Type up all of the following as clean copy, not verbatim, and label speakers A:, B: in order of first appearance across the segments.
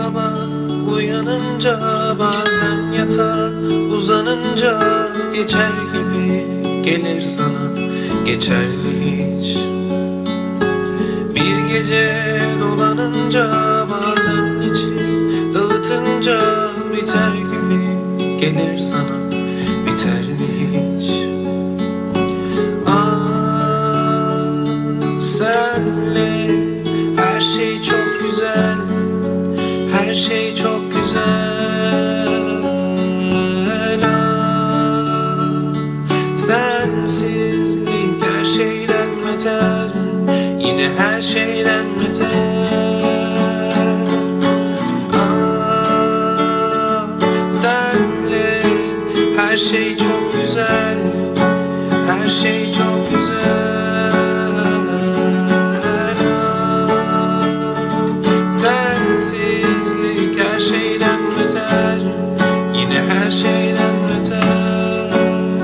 A: sabah uyanınca, bazen yatağa uzanınca, geçer gibi gelir sana, geçer mi hiç? Bir gece dolanınca, bazen içi dağıtınca, biter gibi gelir sana, biter mi hiç? Senle her şey çok güzel, her şey çok güzel. Sensizlik her şeyden beter, yine her şeyden beter. Senle her şey çok güzel, her şey çok güzel. Sensizlik her şeyden beter, yine her şeyden beter.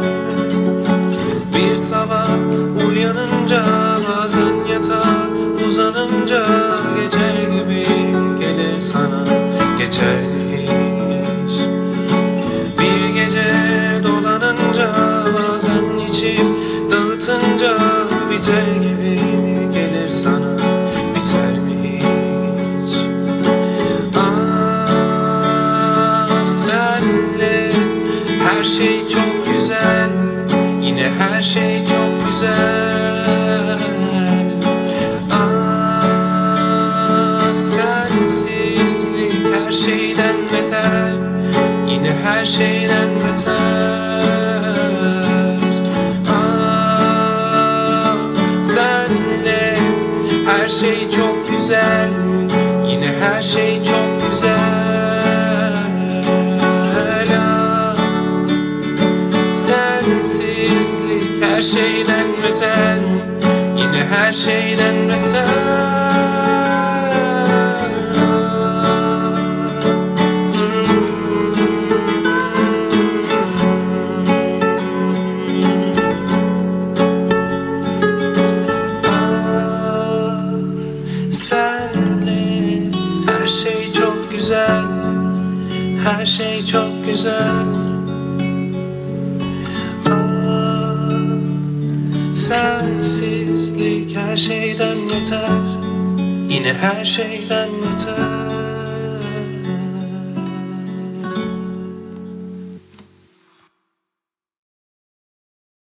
A: Bir sabah uyanınca, bazen yatağa uzanınca, geçer gibi gelir sana, geçer mi hiç? Bir gece dolanınca, bazen içip dağıtınca, biter gibi gelir sana, biter mi hiç? Senle her şey çok güzel, yine her şey çok güzel. Sensizlik her şeyden beter, yine her şeyden beter. Senle her şey çok güzel, yine her şey çok güzel. Sensizlik her şeyden beter, yine her şeyden beter. Senle her şey çok güzel, her şey çok güzel. Sensizlik her şeyden beter, yine her şeyden